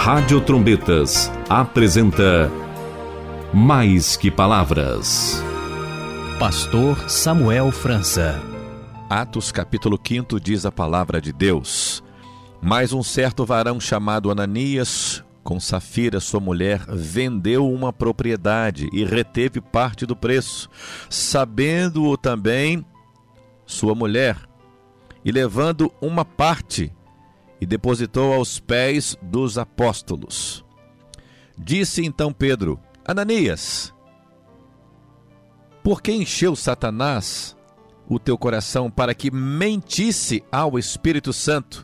Rádio Trombetas apresenta Mais que Palavras. Pastor Samuel França. Atos capítulo 5 diz a palavra de Deus: Mas um certo varão chamado Ananias, com Safira sua mulher, vendeu uma propriedade e reteve parte do preço, sabendo-o também sua mulher, e levando uma parte, e depositou aos pés dos apóstolos. Disse então Pedro: Ananias, por que encheu Satanás o teu coração para que mentisse ao Espírito Santo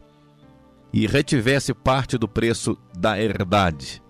e retivesse parte do preço da herdade?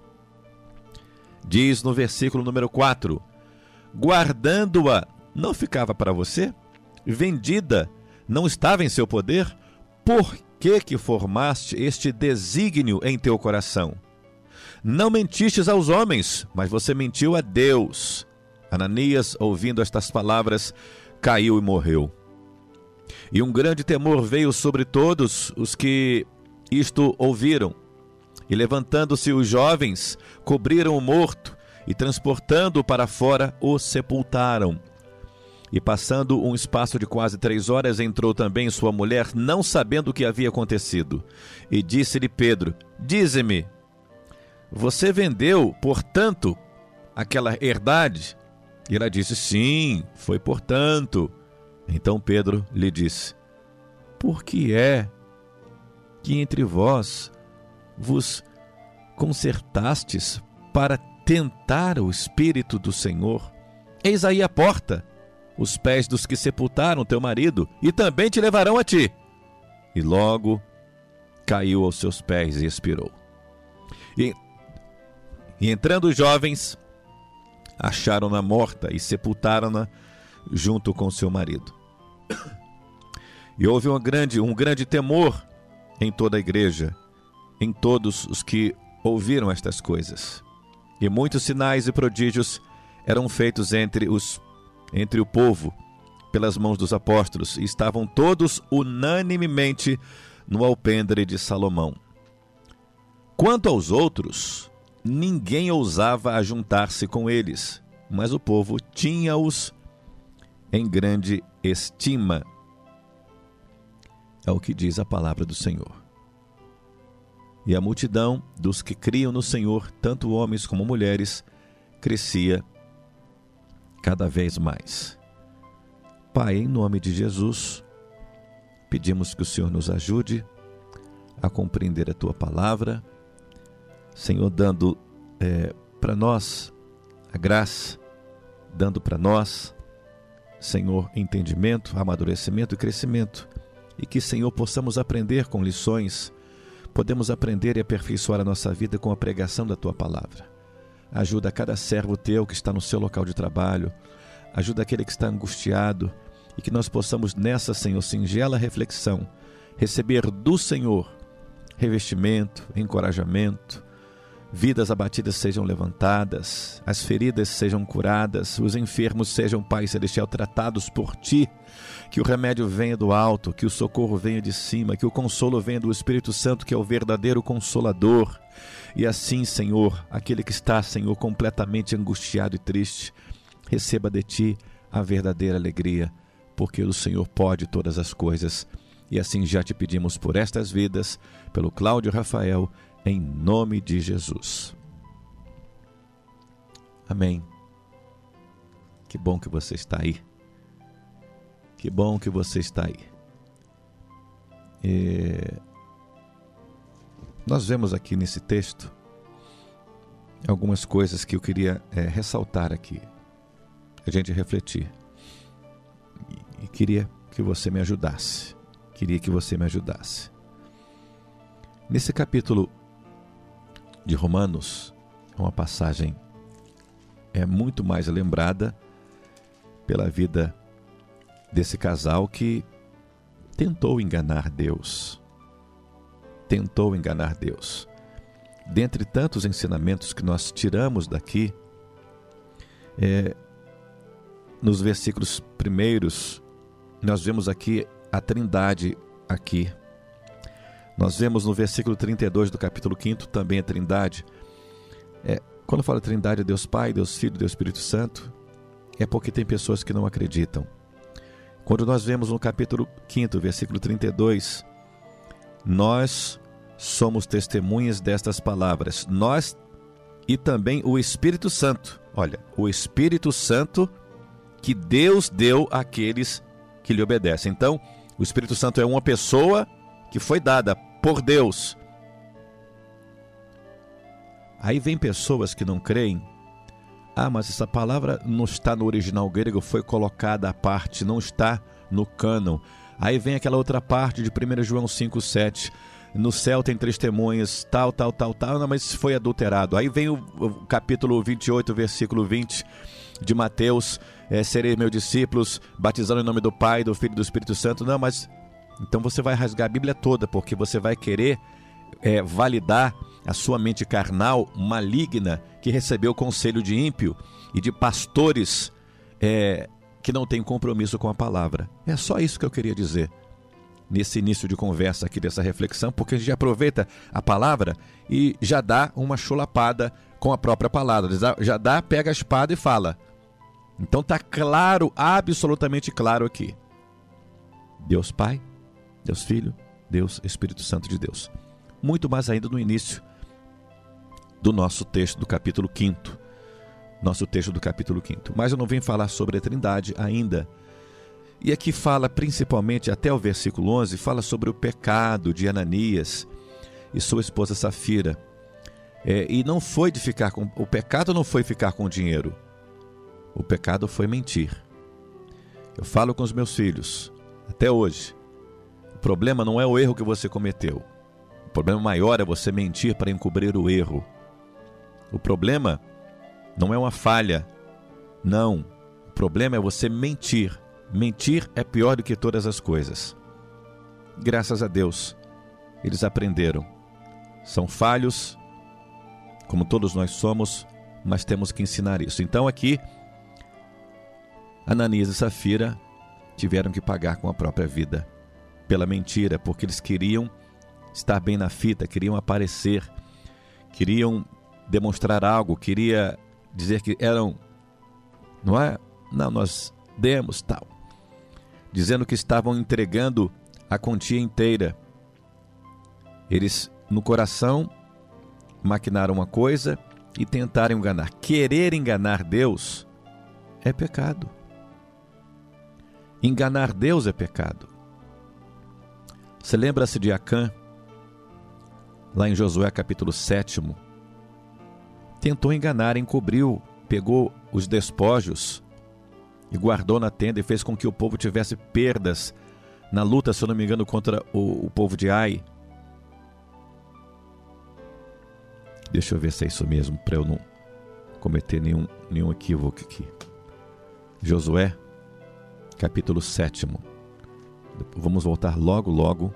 Diz no versículo número 4: Guardando-a, não ficava para você? Vendida, não estava em seu poder? Por que formaste este desígnio em teu coração? Não mentistes aos homens, mas você mentiu a Deus. Ananias, ouvindo estas palavras, caiu e morreu. E um grande temor veio sobre todos os que isto ouviram. E levantando-se os jovens, cobriram o morto e, transportando-o para fora, o sepultaram. E passando um espaço de quase 3 horas, entrou também sua mulher, não sabendo o que havia acontecido. E disse-lhe Pedro: Dize-me, você vendeu, portanto, aquela herdade? E ela disse: Sim, foi portanto. Então Pedro lhe disse: Por que é que entre vós vos concertastes para tentar o Espírito do Senhor? Eis aí a porta, os pés dos que sepultaram teu marido, e também te levarão a ti. E logo caiu aos seus pés e expirou. E entrando os jovens, acharam-na morta e sepultaram-na junto com seu marido. E houve um grande temor em toda a igreja, em todos os que ouviram estas coisas. E muitos sinais e prodígios eram feitos entre o povo, pelas mãos dos apóstolos, e estavam todos unanimemente no alpendre de Salomão. Quanto aos outros, ninguém ousava ajuntar-se com eles, mas o povo tinha-os em grande estima. É o que diz a palavra do Senhor. E a multidão dos que criam no Senhor, tanto homens como mulheres, crescia cada vez mais. Pai, em nome de Jesus, pedimos que o Senhor nos ajude a compreender a Tua palavra, Senhor, dando para nós a graça, dando para nós, Senhor, entendimento, amadurecimento e crescimento, e que, Senhor, possamos aprender com lições, podemos aprender e aperfeiçoar a nossa vida com a pregação da Tua palavra. Ajuda cada servo Teu que está no seu local de trabalho, ajuda aquele que está angustiado, e que nós possamos nessa, Senhor, singela reflexão, receber do Senhor revestimento, encorajamento, vidas abatidas sejam levantadas, as feridas sejam curadas, os enfermos sejam, Pai Celestial, tratados por Ti, que o remédio venha do alto, que o socorro venha de cima, que o consolo venha do Espírito Santo, que é o verdadeiro Consolador. E assim, Senhor, aquele que está, Senhor, completamente angustiado e triste, receba de Ti a verdadeira alegria, porque o Senhor pode todas as coisas. E assim já te pedimos por estas vidas, pelo Cláudio Rafael, em nome de Jesus. Amém. Que bom que você está aí. Que bom que você está aí. Nós vemos aqui nesse texto algumas coisas que eu queria ressaltar aqui, a gente refletir. E queria que você me ajudasse. Nesse capítulo de Romanos, é uma passagem muito mais lembrada pela vida desse casal que tentou enganar Deus. Dentre tantos ensinamentos que nós tiramos daqui, nos versículos primeiros, nós vemos aqui a Trindade aqui. Nós vemos no versículo 32 do capítulo 5 também a Trindade. Quando fala Trindade, Deus Pai, Deus Filho, Deus Espírito Santo, é porque tem pessoas que não acreditam. Quando nós vemos no capítulo 5, versículo 32, nós somos testemunhas destas palavras. Nós e também o Espírito Santo. Olha, o Espírito Santo que Deus deu àqueles que lhe obedecem. Então, o Espírito Santo é uma pessoa que foi dada por Deus. Aí vem pessoas que não creem. Mas essa palavra não está no original grego, foi colocada à parte, não está no cânon. Aí vem aquela outra parte de 1 João 5,7. No céu tem testemunhas, tal, não, mas foi adulterado. Aí vem o capítulo 28, versículo 20 de Mateus, sereis meus discípulos, batizando em nome do Pai, do Filho e do Espírito Santo. Não, mas então você vai rasgar a Bíblia toda, porque você vai querer validar a sua mente carnal maligna, que recebeu conselho de ímpio e de pastores que não têm compromisso com a palavra. É só isso que eu queria dizer nesse início de conversa aqui, dessa reflexão, porque a gente aproveita a palavra e já dá uma chulapada com a própria palavra, já dá, pega a espada e fala. Então está claro, absolutamente claro aqui. Deus Pai, Deus Filho, Deus Espírito Santo de Deus. Muito mais ainda no início do nosso texto do capítulo 5. Nosso texto do capítulo 5. Mas eu não venho falar sobre a Trindade ainda. E aqui fala principalmente, até o versículo 11, fala sobre o pecado de Ananias e sua esposa Safira. E não foi de ficar com... O pecado não foi ficar com dinheiro. O pecado foi mentir. Eu falo com os meus filhos, até hoje. O problema não é o erro que você cometeu. O problema maior é você mentir para encobrir o erro. O problema não é uma falha. Não. O problema é você mentir. Mentir é pior do que todas as coisas. Graças a Deus, eles aprenderam. São falhos, como todos nós somos, mas temos que ensinar isso. Então aqui, Ananias e Safira tiveram que pagar com a própria vida pela mentira, porque eles queriam estar bem na fita, queriam aparecer, queriam demonstrar algo, queria dizer que eram, não é? Não, nós demos tal. Dizendo que estavam entregando a quantia inteira. Eles, no coração, maquinaram uma coisa e tentaram enganar. Querer enganar Deus é pecado. Enganar Deus é pecado. Você lembra-se de Acã, lá em Josué capítulo 7? Tentou enganar, encobriu, pegou os despojos e guardou na tenda e fez com que o povo tivesse perdas na luta, se eu não me engano, contra o povo de Ai. Deixa eu ver se é isso mesmo, para eu não cometer nenhum equívoco aqui. Josué, capítulo 7. Vamos voltar logo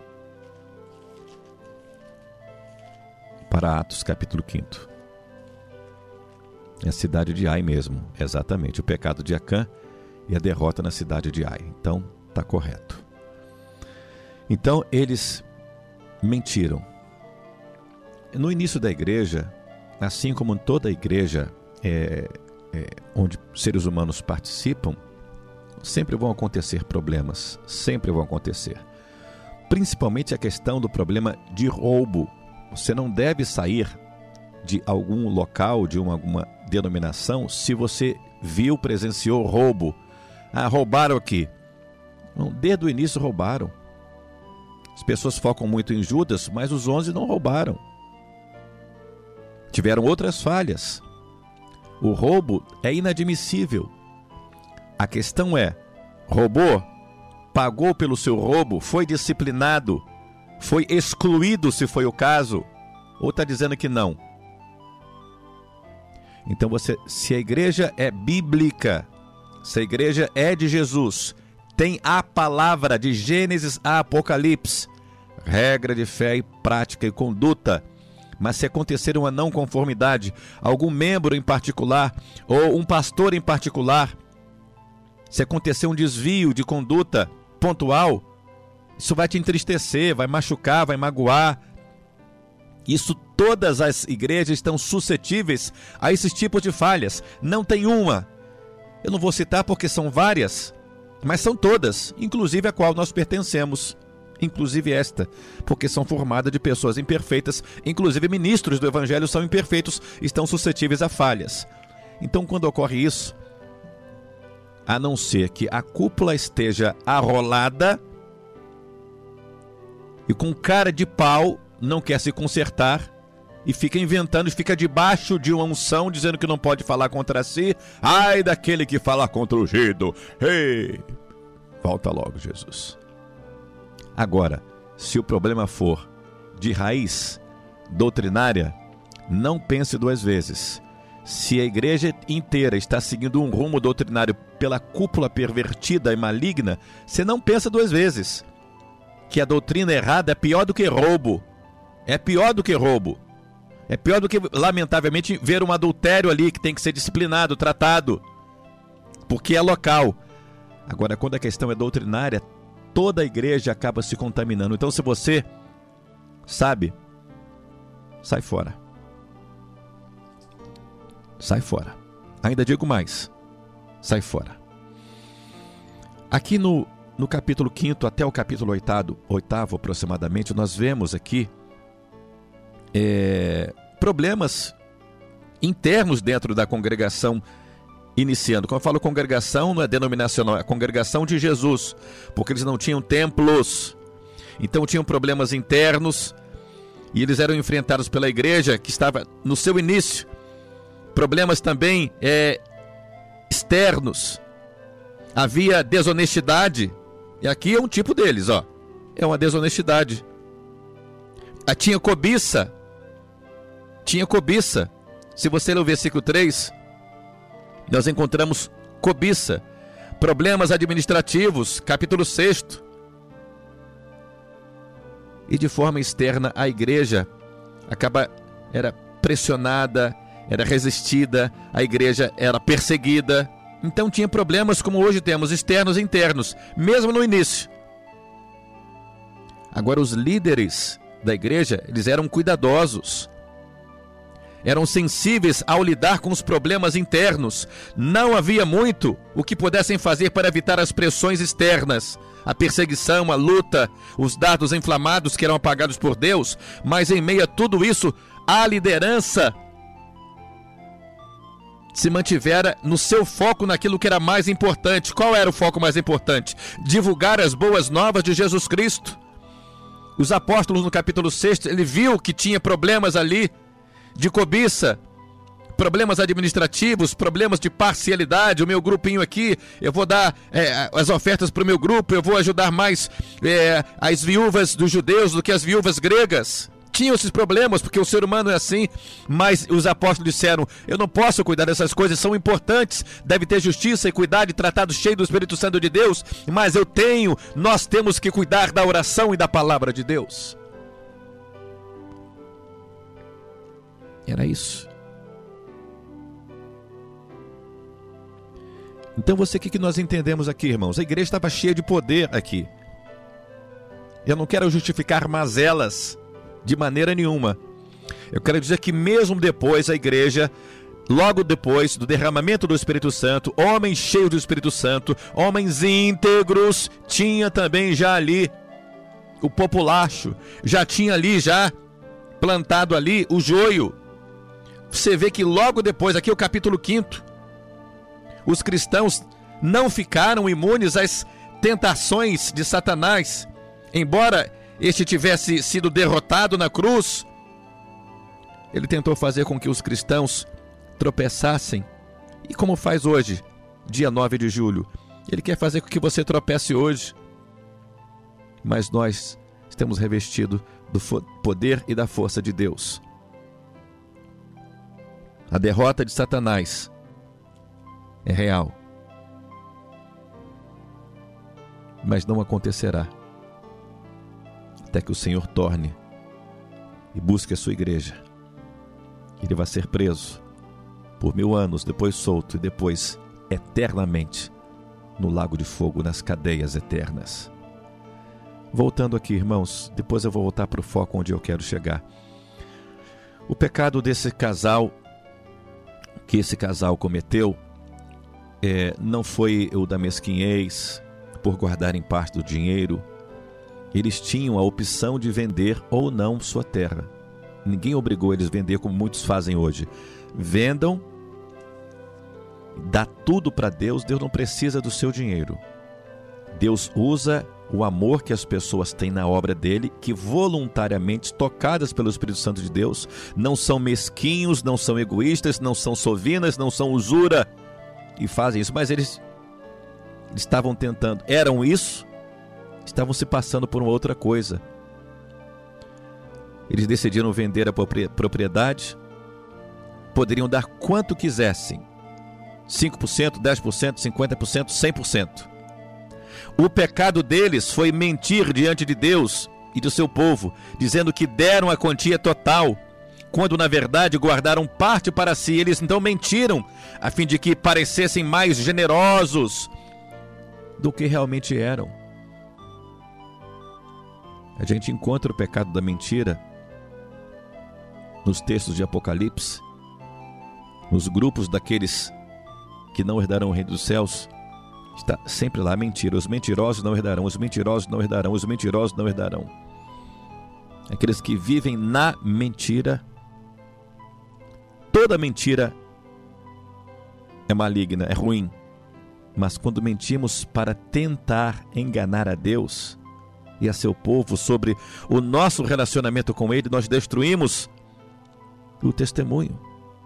para Atos, capítulo 5. É a cidade de Ai mesmo, exatamente, o pecado de Acã e a derrota na cidade de Ai. Então, está correto. Então, eles mentiram. No início da igreja, assim como em toda a igreja onde seres humanos participam, sempre vão acontecer problemas, sempre vão acontecer. Principalmente a questão do problema de roubo. Você não deve sair de algum local, de alguma denominação, se você viu, presenciou roubo. Roubaram aqui. Não, desde o início roubaram. As pessoas focam muito em Judas, mas os 11 não roubaram. Tiveram outras falhas. O roubo é inadmissível. A questão é, roubou, pagou pelo seu roubo, foi disciplinado, foi excluído se foi o caso, ou está dizendo que não? Então se a igreja é bíblica, se a igreja é de Jesus, tem a palavra de Gênesis a Apocalipse, regra de fé e prática e conduta. Mas se acontecer uma não conformidade, algum membro em particular ou um pastor em particular, se acontecer um desvio de conduta pontual, Isso vai te entristecer, vai machucar, vai magoar. Isso, todas as igrejas estão suscetíveis a esses tipos de falhas. Não tem uma. Eu não vou citar porque são várias, mas são todas, inclusive a qual nós pertencemos. Inclusive esta, porque são formadas de pessoas imperfeitas, inclusive ministros do Evangelho são imperfeitos, estão suscetíveis a falhas. Então, quando ocorre isso, a não ser que a cúpula esteja arrolada e com cara de pau, não quer se consertar e fica inventando, fica debaixo de uma unção, dizendo que não pode falar contra si. Ai daquele que fala contra o ungido. Ei, volta logo, Jesus. Agora, se o problema for de raiz doutrinária, não pense duas vezes. Se a igreja inteira está seguindo um rumo doutrinário pela cúpula pervertida e maligna, você não pensa duas vezes. Que a doutrina errada é pior do que roubo. É pior do que roubo. É pior do que, lamentavelmente, ver um adultério ali que tem que ser disciplinado, tratado, porque é local. Agora, quando a questão é doutrinária, toda a igreja acaba se contaminando. Então, se você sabe, sai fora. Sai fora. Ainda digo mais, sai fora. Aqui no capítulo 5 até o capítulo 8 aproximadamente, nós vemos aqui problemas internos dentro da congregação iniciando. Quando eu falo congregação, não é denominacional, é a congregação de Jesus, porque eles não tinham templos, então tinham problemas internos, e eles eram enfrentados pela igreja que estava no seu início. Problemas também externos, havia desonestidade, e aqui é um tipo deles, é uma desonestidade. Tinha cobiça. Se você ler o versículo 3, nós encontramos cobiça, problemas administrativos, capítulo 6. E de forma externa a igreja era pressionada, era resistida, a igreja era perseguida. Então tinha problemas como hoje temos, externos e internos, mesmo no início. Agora os líderes da igreja, eles eram cuidadosos, eram sensíveis ao lidar com os problemas internos. Não havia muito o que pudessem fazer para evitar as pressões externas, a perseguição, a luta, os dardos inflamados que eram apagados por Deus, mas em meio a tudo isso, a liderança se mantivera no seu foco naquilo que era mais importante. Qual era o foco mais importante? Divulgar as boas novas de Jesus Cristo. Os apóstolos no capítulo 6, ele viu que tinha problemas ali de cobiça, problemas administrativos, problemas de parcialidade. O meu grupinho aqui, eu vou dar as ofertas para o meu grupo, eu vou ajudar mais as viúvas dos judeus do que as viúvas gregas. Tinham esses problemas, porque o ser humano é assim, mas os apóstolos disseram, eu não posso cuidar dessas coisas, são importantes, deve ter justiça e cuidado e tratado cheio do Espírito Santo de Deus, mas nós temos que cuidar da oração e da palavra de Deus. Era isso. Então o que nós entendemos aqui, irmãos? A igreja estava cheia de poder aqui. Eu não quero justificar mazelas de maneira nenhuma. Eu quero dizer que mesmo depois a igreja, logo depois do derramamento do Espírito Santo, homens cheios do Espírito Santo, homens íntegros, tinha também já ali o populacho, já tinha ali, já plantado ali o joio. Você vê que logo depois, aqui o capítulo 5, os cristãos não ficaram imunes às tentações de Satanás, embora este tivesse sido derrotado na cruz. Ele tentou fazer com que os cristãos tropeçassem. E como faz hoje, dia 9 de julho? Ele quer fazer com que você tropece hoje. Mas nós estamos revestidos do poder e da força de Deus. A derrota de Satanás é real. Mas não acontecerá até que o Senhor torne e busque a sua igreja. Ele vai ser preso por 1000 anos, depois solto e depois eternamente no lago de fogo, nas cadeias eternas. Voltando aqui, irmãos, depois eu vou voltar para o foco onde eu quero chegar. O pecado desse casal, que esse casal cometeu, não foi o da mesquinhez, por guardarem parte do dinheiro. Eles tinham a opção de vender ou não sua terra. Ninguém obrigou eles a vender como muitos fazem hoje. Vendam, dá tudo para Deus, Deus não precisa do seu dinheiro. Deus usa o amor que as pessoas têm na obra dele, que voluntariamente, tocadas pelo Espírito Santo de Deus, não são mesquinhos, não são egoístas, não são sovinas, não são usura, e fazem isso. Mas eles estavam tentando, eram isso, estavam se passando por uma outra coisa. Eles decidiram vender a propriedade, poderiam dar quanto quisessem, 5%, 10%, 50%, 100%. O pecado deles foi mentir diante de Deus e do seu povo, dizendo que deram a quantia total, quando na verdade guardaram parte para si. Eles então mentiram, a fim de que parecessem mais generosos do que realmente eram. A gente encontra o pecado da mentira nos textos de Apocalipse, nos grupos daqueles que não herdarão o reino dos céus. Está sempre lá a mentira. Os mentirosos não herdarão, os mentirosos não herdarão, os mentirosos não herdarão. Aqueles que vivem na mentira. Toda mentira é maligna, é ruim. Mas quando mentimos para tentar enganar a Deus e a seu povo sobre o nosso relacionamento com Ele, nós destruímos o testemunho.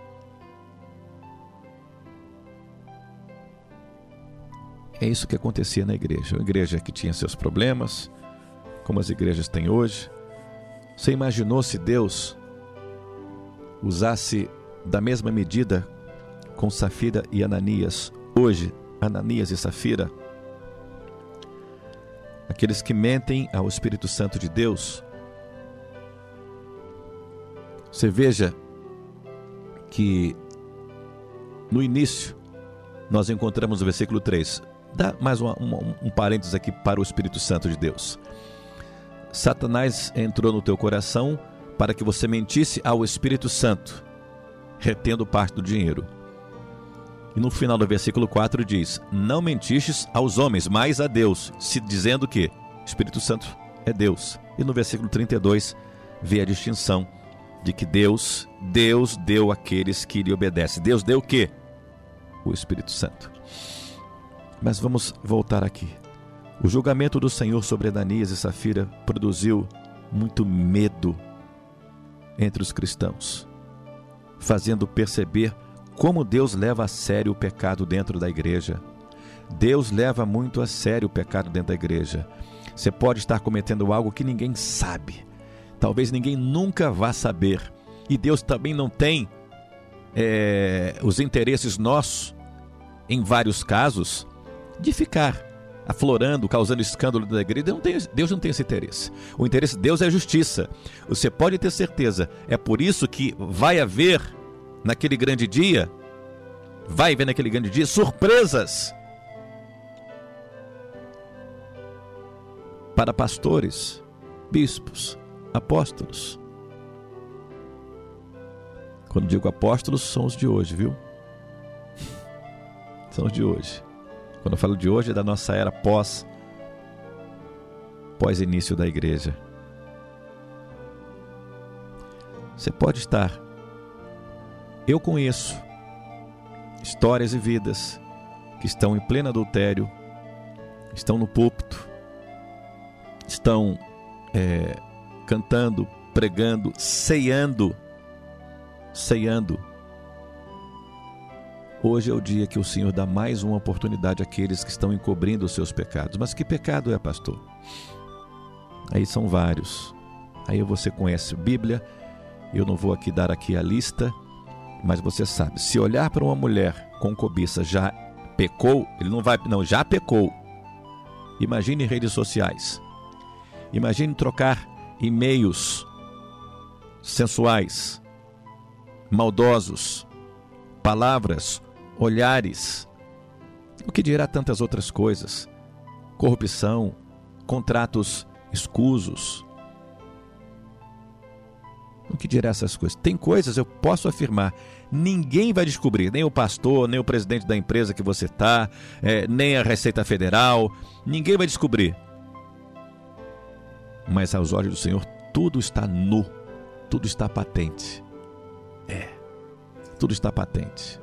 É isso que acontecia na igreja. Uma igreja que tinha seus problemas, como as igrejas têm hoje. Você imaginou se Deus usasse da mesma medida com Safira e Ananias? Hoje, Ananias e Safira, aqueles que mentem ao Espírito Santo de Deus. Você veja que no início nós encontramos o versículo 3. Dá mais um parênteses aqui para o Espírito Santo de Deus. Satanás entrou no teu coração para que você mentisse ao Espírito Santo, retendo parte do dinheiro. E no final do versículo 4 diz: não mentistes aos homens, mas a Deus, se dizendo que o Espírito Santo é Deus. E no versículo 32 vê a distinção de que Deus deu àqueles que lhe obedecem. Deus deu o quê? O Espírito Santo. Mas vamos voltar aqui. O julgamento do Senhor sobre Ananias e Safira produziu muito medo entre os cristãos, fazendo perceber como Deus leva a sério o pecado dentro da igreja. Deus leva muito a sério o pecado dentro da igreja. Você pode estar cometendo algo que ninguém sabe, talvez ninguém nunca vá saber, e Deus também não tem os interesses nossos, em vários casos, de ficar aflorando, causando escândalo da igreja. Deus não tem esse interesse. O interesse de Deus é a justiça. Você pode ter certeza. É por isso que vai haver naquele grande dia surpresas para pastores, bispos, apóstolos. Quando digo apóstolos, são os de hoje, viu? São os de hoje. Quando eu falo de hoje, é da nossa era pós início da igreja. Você pode estar. Eu conheço histórias e vidas que estão em pleno adultério, estão no púlpito, estão cantando, pregando, ceando. Hoje é o dia que o Senhor dá mais uma oportunidade àqueles que estão encobrindo os seus pecados. Mas que pecado é, pastor? Aí são vários. Aí você conhece a Bíblia, eu não vou aqui dar a lista, mas você sabe, se olhar para uma mulher com cobiça já pecou, já pecou. Imagine redes sociais. Imagine trocar e-mails sensuais, maldosos, palavras, olhares, o que dirá tantas outras coisas, corrupção, contratos escusos. O que dirá essas coisas? Tem coisas, eu posso afirmar, ninguém vai descobrir, nem o pastor, nem o presidente da empresa que você está, nem a Receita Federal, ninguém vai descobrir. Mas aos olhos do Senhor, tudo está nu, tudo está patente. Tudo está patente.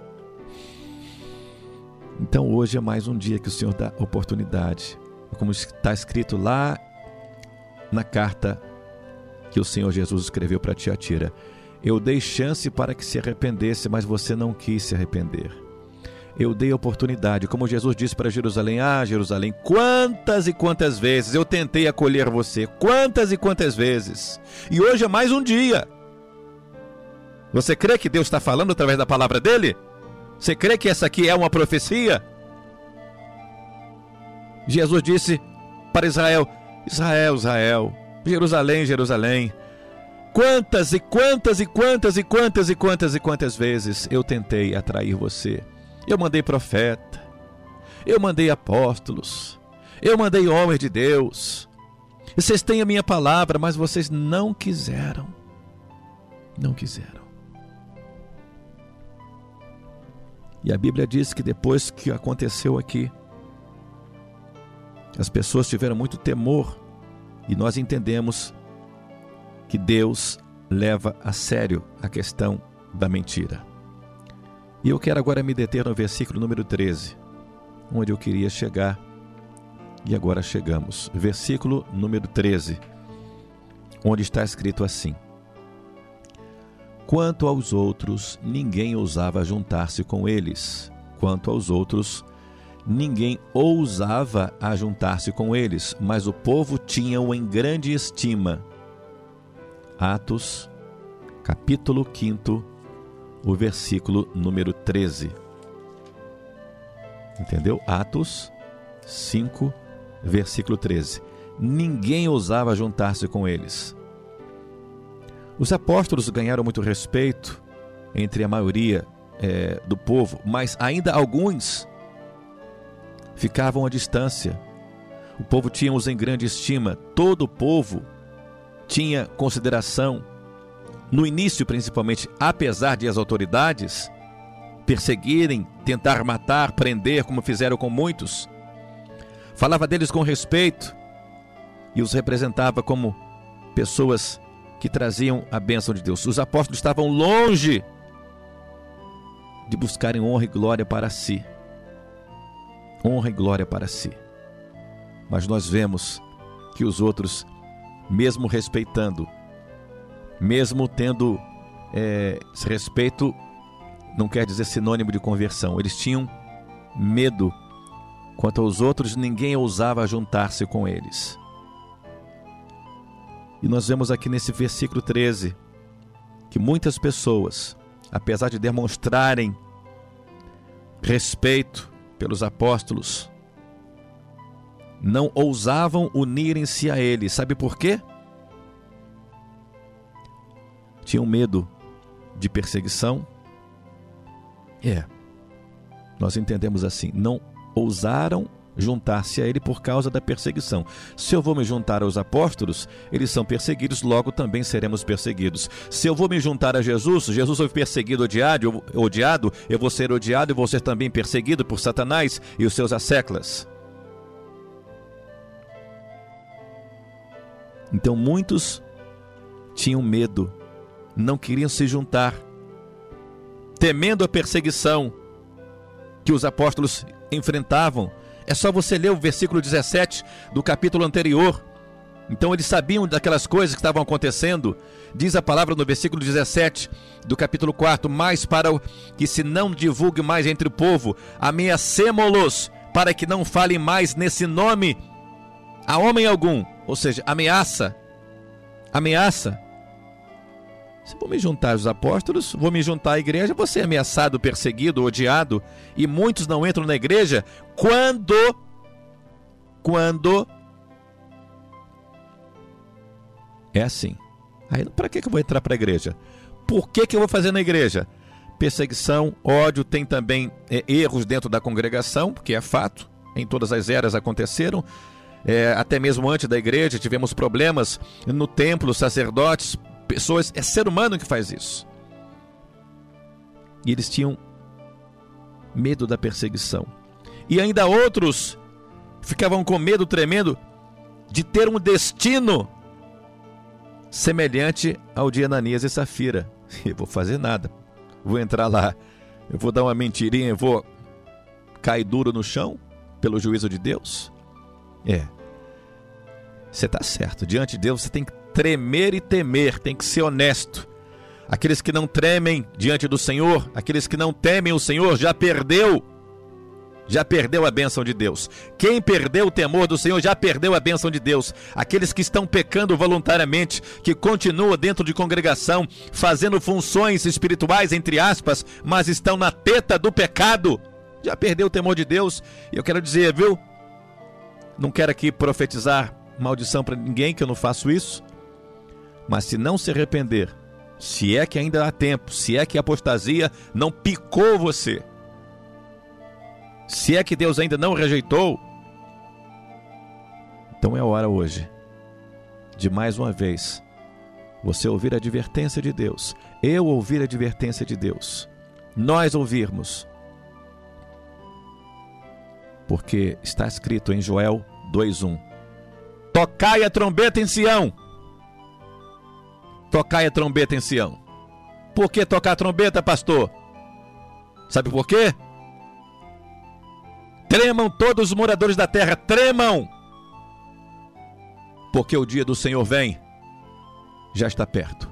Então hoje é mais um dia que o Senhor dá oportunidade. Como está escrito lá na carta que o Senhor Jesus escreveu para Tiatira. Eu dei chance para que se arrependesse, mas você não quis se arrepender. Eu dei oportunidade, como Jesus disse para Jerusalém: Jerusalém, quantas e quantas vezes eu tentei acolher você, quantas e quantas vezes. E hoje é mais um dia. Você crê que Deus está falando através da palavra dele? Você crê que essa aqui é uma profecia? Jesus disse para Israel: Israel, Israel, Jerusalém, Jerusalém, quantas e quantas e quantas e quantas e quantas e quantas vezes eu tentei atrair você. Eu mandei profeta, eu mandei apóstolos, eu mandei homens de Deus. E vocês têm a minha palavra, mas vocês não quiseram. Não quiseram. E a Bíblia diz que depois que aconteceu aqui, as pessoas tiveram muito temor, e nós entendemos que Deus leva a sério a questão da mentira. E eu quero agora me deter no versículo número 13, onde eu queria chegar, e agora chegamos. Versículo número 13, onde está escrito assim: Quanto aos outros, ninguém ousava juntar-se com eles. Quanto aos outros, ninguém ousava ajuntar-se com eles, mas o povo tinha-o em grande estima. Atos, capítulo 5, o versículo número 13. Entendeu? Atos 5, versículo 13. Ninguém ousava juntar-se com eles. Os apóstolos ganharam muito respeito entre a maioria do povo, mas ainda alguns ficavam à distância. O povo tinha-os em grande estima. Todo o povo tinha consideração. No início, principalmente, apesar de as autoridades perseguirem, tentar matar, prender, como fizeram com muitos, falava deles com respeito e os representava como pessoas que traziam a bênção de Deus. Os apóstolos estavam longe de buscarem honra e glória para si. Honra e glória para si. Mas nós vemos que os outros, mesmo respeitando, mesmo tendo esse respeito, não quer dizer sinônimo de conversão. Eles tinham medo. Quanto aos outros, ninguém ousava juntar-se com eles. E nós vemos aqui nesse versículo 13 que muitas pessoas, apesar de demonstrarem respeito pelos apóstolos, não ousavam unirem-se a eles. Sabe por quê? Tinham medo de perseguição. Nós entendemos assim: não ousaram juntar-se a ele por causa da perseguição. Se eu vou me juntar aos apóstolos, eles são perseguidos, logo também seremos perseguidos. Se eu vou me juntar a Jesus, Jesus foi perseguido, odiado, eu vou ser odiado e vou ser também perseguido por Satanás e os seus asseclas. Então muitos tinham medo, não queriam se juntar, temendo a perseguição que os apóstolos enfrentavam. É só você ler o versículo 17 do capítulo anterior. Então eles sabiam daquelas coisas que estavam acontecendo. Diz a palavra no versículo 17 do capítulo 4: Mas para que se não divulgue mais entre o povo, ameacemo-los, para que não falem mais nesse nome a homem algum. Ou seja, ameaça. Se vou me juntar aos apóstolos, vou me juntar à igreja, vou ser ameaçado, perseguido, odiado, e muitos não entram na igreja quando é assim. Aí, para que eu vou entrar para a igreja? Por que eu vou fazer na igreja? Perseguição, ódio, tem também erros dentro da congregação, porque é fato, em todas as eras aconteceram. até mesmo antes da igreja, tivemos problemas no templo, sacerdotes, pessoas, é ser humano que faz isso. E eles tinham medo da perseguição. E ainda outros ficavam com medo tremendo de ter um destino semelhante ao de Ananias e Safira. Eu vou fazer nada, vou entrar lá, eu vou dar uma mentirinha, eu vou cair duro no chão pelo juízo de Deus? Você está certo, diante de Deus você tem que tremer e temer, tem que ser honesto. Aqueles que não tremem diante do Senhor, aqueles que não temem o Senhor, já perdeu a bênção de Deus. Quem perdeu o temor do Senhor já perdeu a bênção de Deus. Aqueles que estão pecando voluntariamente, que continuam dentro de congregação, fazendo funções espirituais, entre aspas, mas estão na teta do pecado, já perdeu o temor de Deus. E eu quero dizer, viu? Não quero aqui profetizar maldição para ninguém, que eu não faço isso. Mas se não se arrepender, se é que ainda há tempo, se é que a apostasia não picou você, se é que Deus ainda não rejeitou, então é hora hoje de mais uma vez você ouvir a advertência de Deus, eu ouvir a advertência de Deus, nós ouvirmos, porque está escrito em Joel 2:1: tocai a trombeta em Sião. Tocai a trombeta em Sião. Por que tocar a trombeta, pastor? Sabe por quê? Tremam todos os moradores da terra, tremam! Porque o dia do Senhor vem, já está perto.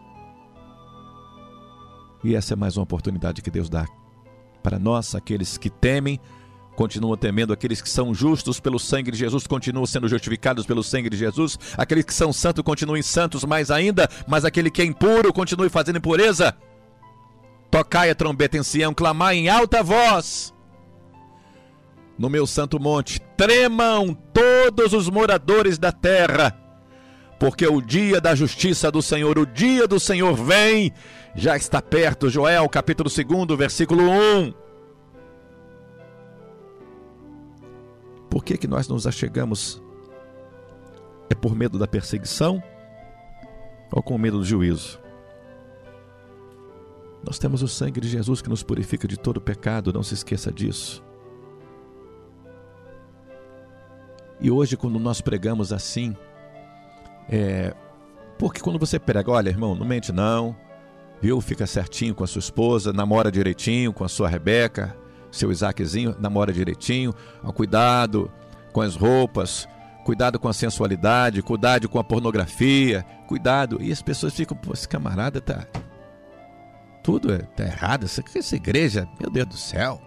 E essa é mais uma oportunidade que Deus dá para nós, aqueles que temem, continuam temendo, aqueles que são justos pelo sangue de Jesus continuam sendo justificados pelo sangue de Jesus, aqueles que são santos continuem santos mais ainda, mas aquele que é impuro continue fazendo impureza. Tocai a trombeta em Sião, clamai em alta voz no meu santo monte, tremam todos os moradores da terra, porque o dia da justiça do Senhor, o dia do Senhor vem, já está perto. Joel capítulo 2, versículo 1. Por que nós nos achegamos? É por medo da perseguição ou com medo do juízo? Nós temos o sangue de Jesus que nos purifica de todo pecado, não se esqueça disso. E hoje, quando nós pregamos assim, porque quando você prega, olha, irmão, não mente não, viu? Fica certinho com a sua esposa, namora direitinho com a sua Rebeca, seu Isaquezinho, namora direitinho, cuidado com as roupas, cuidado com a sensualidade, cuidado com a pornografia, cuidado. E as pessoas ficam, pô, esse camarada tá errado, essa igreja, meu Deus do céu.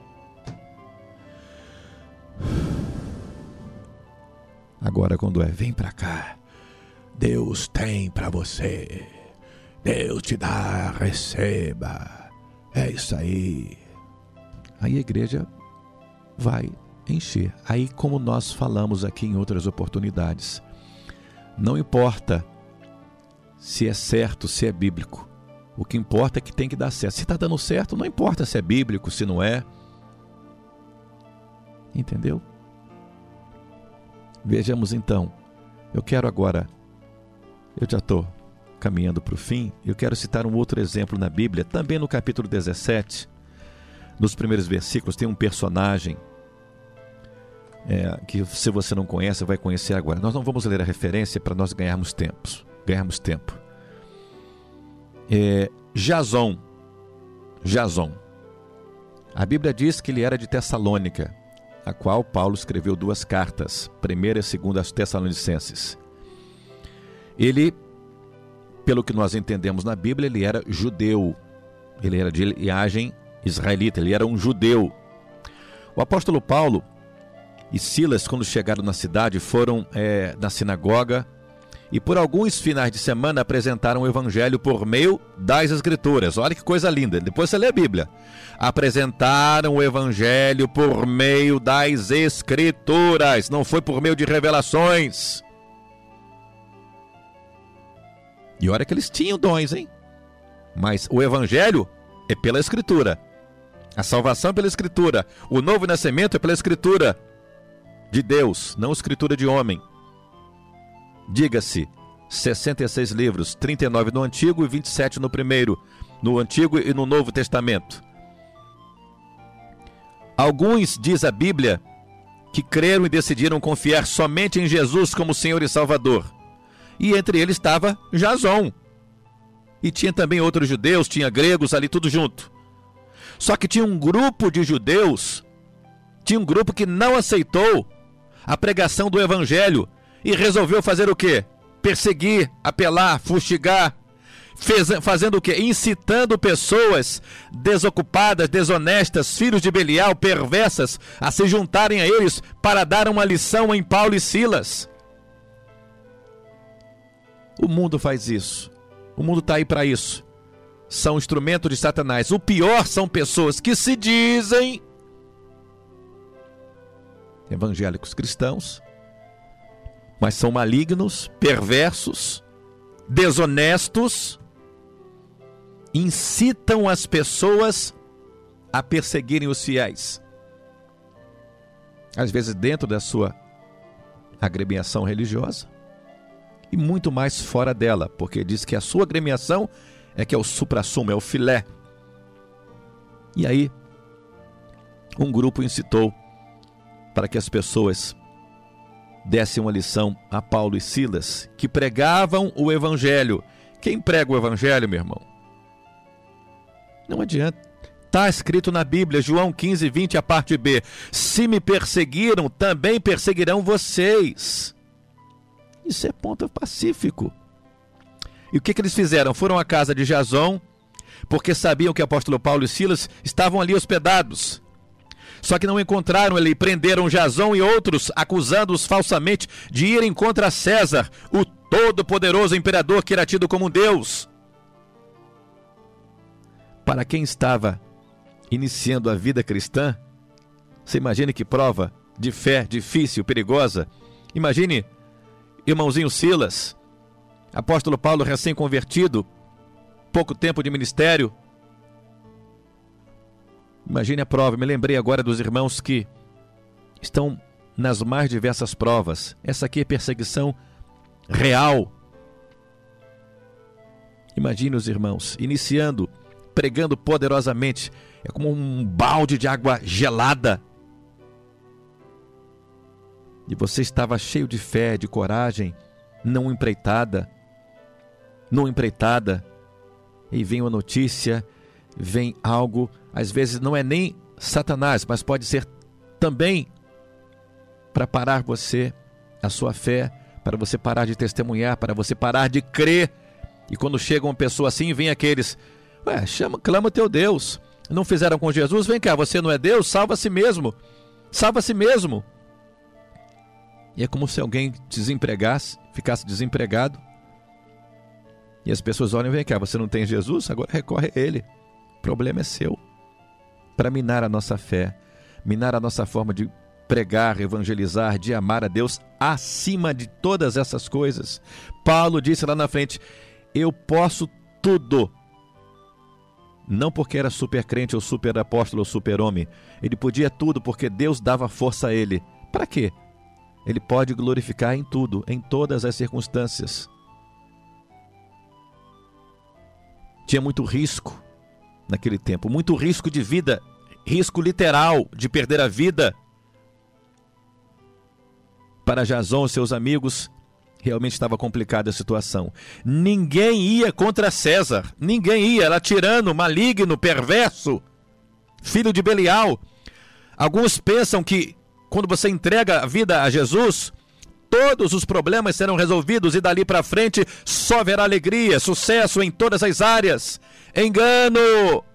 Agora quando vem pra cá, Deus tem pra você, Deus te dá, receba, é isso aí. Aí a igreja vai encher. Aí, como nós falamos aqui em outras oportunidades, não importa se é certo, se é bíblico. O que importa é que tem que dar certo. Se está dando certo, não importa se é bíblico, se não é. Entendeu? Vejamos então. Eu quero agora, eu já estou caminhando para o fim, eu quero citar um outro exemplo na Bíblia, também no capítulo 17, nos primeiros versículos, tem um personagem que, se você não conhece, vai conhecer agora. Nós não vamos ler a referência para nós ganharmos tempo. Jason. A Bíblia diz que ele era de Tessalônica, a qual Paulo escreveu 2 cartas, 1ª e 2ª Tessalonicenses. Ele, pelo que nós entendemos na Bíblia, ele era judeu, ele era de linhagem israelita, ele era um judeu. O apóstolo Paulo e Silas, quando chegaram na cidade, foram na sinagoga e por alguns finais de semana apresentaram o evangelho por meio das escrituras. Olha que coisa linda, depois você lê a Bíblia. Apresentaram o evangelho por meio das escrituras, não foi por meio de revelações. E olha que eles tinham dons, hein? Mas o evangelho é pela escritura. A salvação é pela escritura. O novo nascimento é pela escritura. de Deus, não escritura de homem. Diga-se, 66 livros, 39 no Antigo e 27 no Primeiro, no Antigo e no Novo Testamento. Alguns, diz a Bíblia, que creram e decidiram confiar somente em Jesus como Senhor e Salvador. E entre eles estava Jason. E tinha também outros judeus, tinha gregos ali, tudo junto. Só que tinha um grupo de judeus, tinha um grupo que não aceitou a pregação do Evangelho e resolveu fazer o quê? Perseguir, apelar, fustigar, fazendo o quê? Incitando pessoas desocupadas, desonestas, filhos de Belial, perversas, a se juntarem a eles para dar uma lição em Paulo e Silas. O mundo faz isso. O mundo está aí para isso. São instrumentos de Satanás. O pior são pessoas que se dizem evangélicos cristãos, mas são malignos, perversos, desonestos, incitam as pessoas a perseguirem os fiéis. Às vezes dentro da sua agremiação religiosa e muito mais fora dela, porque diz que a sua agremiação é que é o suprassumo, é o filé. E aí, um grupo incitou para que as pessoas dessem uma lição a Paulo e Silas, que pregavam o Evangelho. Quem prega o Evangelho, meu irmão? Não adianta. Está escrito na Bíblia, João 15, 20, a parte B. Se me perseguiram, também perseguirão vocês. Isso é ponto pacífico. E o que eles fizeram? Foram à casa de Jason, porque sabiam que o apóstolo Paulo e Silas estavam ali hospedados. Só que não encontraram ele, prenderam Jason e outros, acusando-os falsamente de irem contra César, o todo-poderoso imperador que era tido como Deus. Para quem estava iniciando a vida cristã, você imagine que prova de fé difícil, perigosa. Imagine, irmãozinho Silas, apóstolo Paulo recém-convertido, pouco tempo de ministério. Imagine a prova. Me lembrei agora dos irmãos que estão nas mais diversas provas. Essa aqui é perseguição real. Imagine os irmãos iniciando, pregando poderosamente. É como um balde de água gelada. E você estava cheio de fé, de coragem, não empreitada. E vem uma notícia, vem algo, às vezes não é nem Satanás, mas pode ser também para parar você, a sua fé, para você parar de testemunhar, para você parar de crer. E quando chega uma pessoa assim, vem aqueles, clama o teu Deus. Não fizeram com Jesus? Vem cá, você não é Deus? Salva a si mesmo. Salva a si mesmo. E é como se alguém desempregasse, ficasse desempregado. E as pessoas olham, vem cá, você não tem Jesus? Agora recorre a Ele. O problema é seu. Para minar a nossa fé, minar a nossa forma de pregar, evangelizar, de amar a Deus acima de todas essas coisas. Paulo disse lá na frente, eu posso tudo. Não porque era super crente ou super apóstolo ou super homem. Ele podia tudo porque Deus dava força a ele. Para quê? Ele pode glorificar em tudo, em todas as circunstâncias. Tinha muito risco naquele tempo, muito risco de vida, risco literal de perder a vida. Para Jason e seus amigos, realmente estava complicada a situação. Ninguém ia contra César, ninguém ia, era tirano, maligno, perverso, filho de Belial. Alguns pensam que quando você entrega a vida a Jesus, todos os problemas serão resolvidos e dali para frente só haverá alegria, sucesso em todas as áreas. Engano!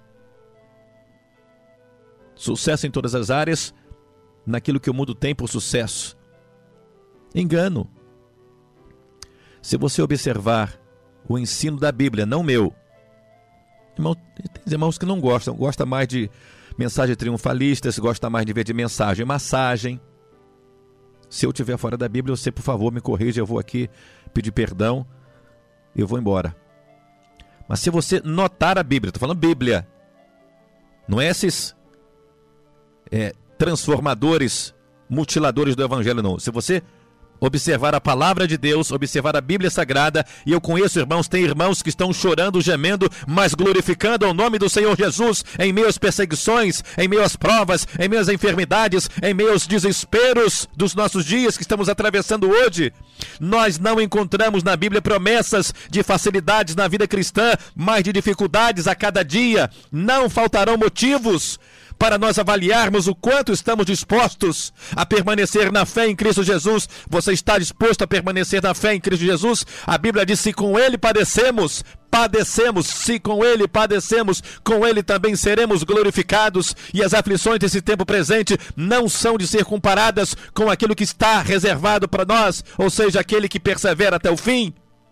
Sucesso em todas as áreas, naquilo que o mundo tem por sucesso. Engano. Se você observar o ensino da Bíblia, não meu. Tem irmãos que não gostam, gostam mais de mensagem triunfalista, gosta mais de ver de mensagem, massagem. Se eu estiver fora da Bíblia, você, por favor, me corrija, eu vou aqui pedir perdão, eu vou embora. Mas se você notar a Bíblia, estou falando Bíblia, não é esses transformadores mutiladores do evangelho, não. Se você observar a palavra de Deus, observar a Bíblia Sagrada, e eu conheço irmãos, tem irmãos que estão chorando, gemendo, mas glorificando ao nome do Senhor Jesus, em meio às perseguições, em meio às provas, em meio às enfermidades, em meio aos desesperos dos nossos dias que estamos atravessando hoje. Nós não encontramos na Bíblia promessas de facilidades na vida cristã, mas de dificuldades a cada dia. Não faltarão motivos para nós avaliarmos o quanto estamos dispostos a permanecer na fé em Cristo Jesus. Você está disposto a permanecer na fé em Cristo Jesus? A Bíblia diz: se com Ele padecemos, se com Ele padecemos, com Ele também seremos glorificados. E as aflições desse tempo presente não são de ser comparadas com aquilo que está reservado para nós, ou seja, aquele que persevera até o fim.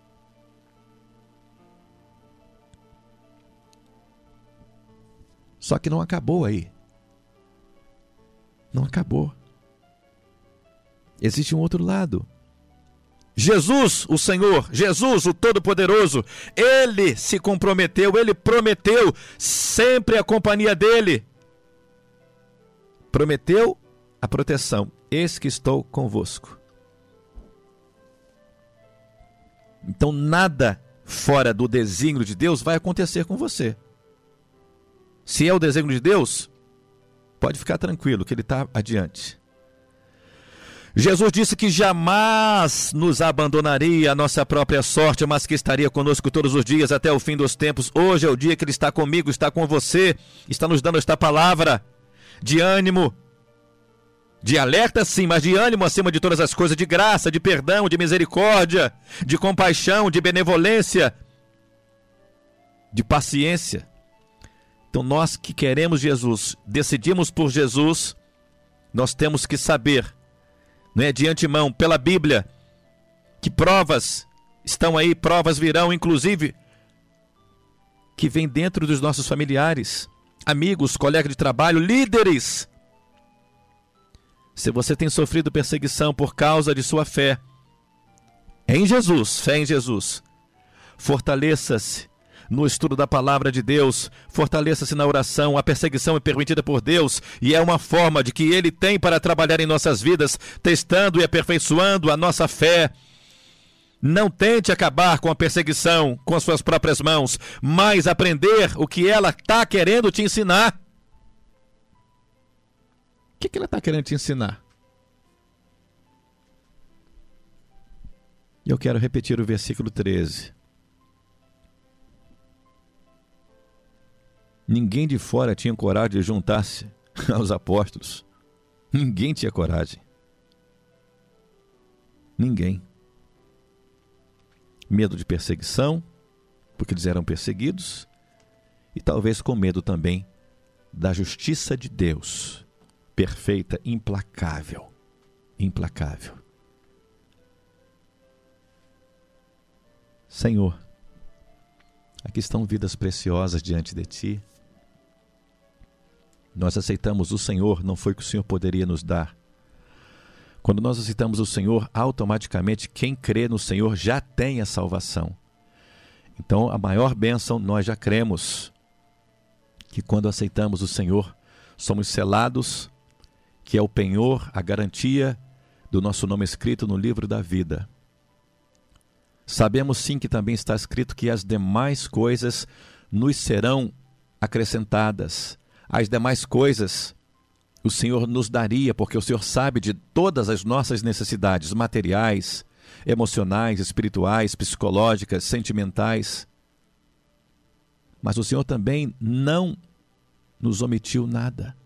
Só que não acabou aí. Não acabou. Existe um outro lado. Jesus, o Senhor, Jesus, o Todo-Poderoso, Ele se comprometeu, Ele prometeu sempre a companhia dEle. Prometeu a proteção. Eis que estou convosco. Então nada fora do desígnio de Deus vai acontecer com você. Se é o desígnio de Deus, pode ficar tranquilo que Ele está adiante. Jesus disse que jamais nos abandonaria a nossa própria sorte, mas que estaria conosco todos os dias até o fim dos tempos. Hoje é o dia que Ele está comigo, está com você, está nos dando esta palavra de ânimo, de alerta sim, mas de ânimo acima de todas as coisas, de graça, de perdão, de misericórdia, de compaixão, de benevolência, de paciência. Então nós que queremos Jesus, decidimos por Jesus, nós temos que saber, de antemão, pela Bíblia, que provas estão aí, provas virão, inclusive, que vêm dentro dos nossos familiares, amigos, colegas de trabalho, líderes. Se você tem sofrido perseguição por causa de sua fé em Jesus, fortaleça-se no estudo da palavra de Deus, fortaleça-se na oração. A perseguição é permitida por Deus e é uma forma de que Ele tem para trabalhar em nossas vidas, testando e aperfeiçoando a nossa fé. Não tente acabar com a perseguição com as suas próprias mãos, mas aprender o que ela está querendo te ensinar. O que ela está querendo te ensinar? E eu quero repetir o versículo 13. Ninguém de fora tinha coragem de juntar-se aos apóstolos. Ninguém tinha coragem. Ninguém. Medo de perseguição, porque eles eram perseguidos, e talvez com medo também da justiça de Deus, perfeita, implacável. Implacável. Senhor, aqui estão vidas preciosas diante de Ti. Nós aceitamos o Senhor, não foi o que o Senhor poderia nos dar. Quando nós aceitamos o Senhor, automaticamente quem crê no Senhor já tem a salvação. Então, a maior bênção, nós já cremos que quando aceitamos o Senhor, somos selados, que é o penhor, a garantia do nosso nome escrito no livro da vida. Sabemos sim que também está escrito que as demais coisas nos serão acrescentadas. As demais coisas o Senhor nos daria, porque o Senhor sabe de todas as nossas necessidades materiais, emocionais, espirituais, psicológicas, sentimentais. Mas o Senhor também não nos omitiu nada.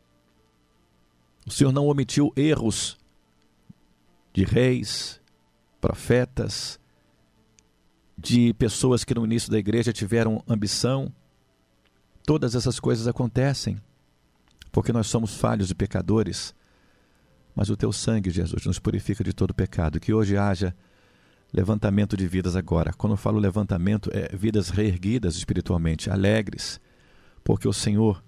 O Senhor não omitiu erros de reis, profetas, de pessoas que no início da igreja tiveram ambição. Todas essas coisas acontecem porque nós somos falhos e pecadores, mas o Teu sangue, Jesus, nos purifica de todo pecado. Que hoje haja levantamento de vidas agora. Quando eu falo levantamento, é vidas reerguidas espiritualmente, alegres, porque o Senhor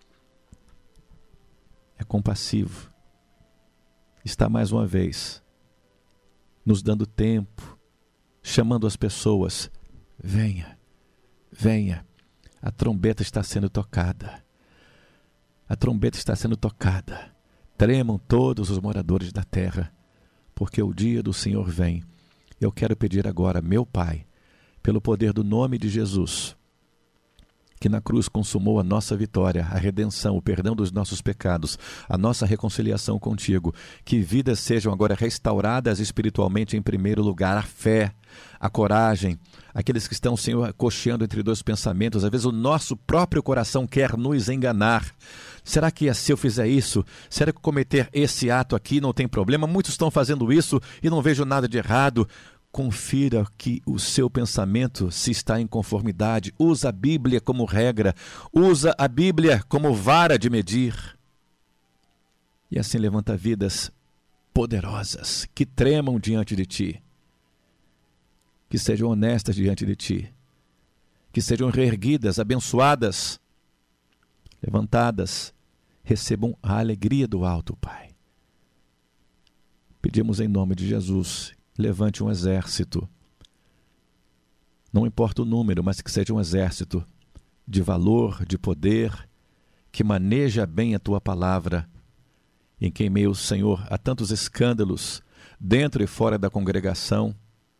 é compassivo. Está mais uma vez nos dando tempo, chamando as pessoas. Venha, venha. A trombeta está sendo tocada. A trombeta está sendo tocada. Tremam todos os moradores da terra, porque o dia do Senhor vem. Eu quero pedir agora, meu Pai, pelo poder do nome de Jesus, que na cruz consumou a nossa vitória, a redenção, o perdão dos nossos pecados, a nossa reconciliação contigo, que vidas sejam agora restauradas espiritualmente em primeiro lugar, a fé, a coragem, aqueles que estão, Senhor, cocheando entre dois pensamentos, às vezes o nosso próprio coração quer nos enganar. Será que se eu fizer isso, será que cometer esse ato aqui não tem problema? Muitos estão fazendo isso e não vejo nada de errado. Confira que o seu pensamento se está em conformidade. Usa a Bíblia como regra. Usa a Bíblia como vara de medir. E assim levanta vidas poderosas, que tremam diante de Ti, que sejam honestas diante de Ti, que sejam reerguidas, abençoadas, levantadas, recebam a alegria do alto, Pai. Pedimos em nome de Jesus, levante um exército, não importa o número, mas que seja um exército de valor, de poder, que maneja bem a Tua palavra, em que, em meio, Senhor, há tantos escândalos dentro e fora da congregação,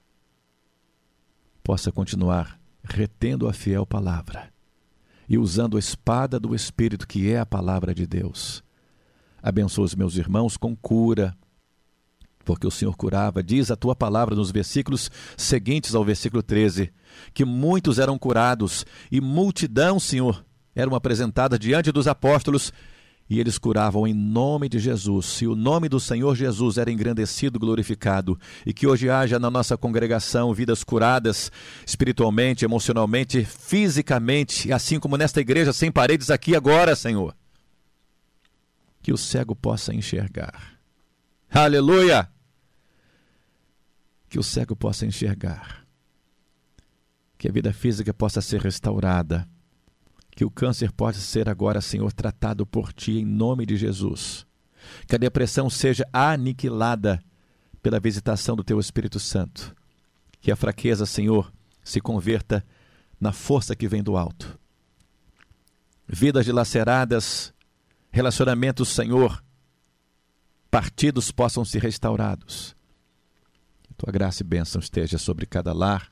possa continuar retendo a fiel palavra e usando a espada do Espírito, que é a palavra de Deus. Abençoa os meus irmãos com cura, porque o Senhor curava. Diz a Tua palavra nos versículos seguintes ao versículo 13, que muitos eram curados e multidão, Senhor, eram apresentadas diante dos apóstolos e eles curavam em nome de Jesus. E o nome do Senhor Jesus era engrandecido, glorificado. E que hoje haja na nossa congregação vidas curadas espiritualmente, emocionalmente, fisicamente, assim como nesta igreja sem paredes aqui agora, Senhor. Que o cego possa enxergar. Aleluia! Que o cego possa enxergar. Que a vida física possa ser restaurada. Que o câncer possa ser agora, Senhor, tratado por Ti em nome de Jesus. Que a depressão seja aniquilada pela visitação do Teu Espírito Santo. Que a fraqueza, Senhor, se converta na força que vem do alto. Vidas dilaceradas, relacionamentos, Senhor, partidos possam ser restaurados. Tua graça e bênção esteja sobre cada lar.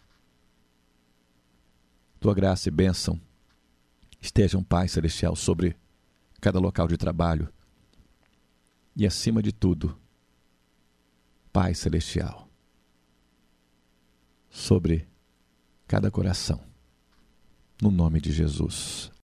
Tua graça e bênção estejam, Pai Celestial, sobre cada local de trabalho. E, acima de tudo, Pai Celestial, sobre cada coração. No nome de Jesus.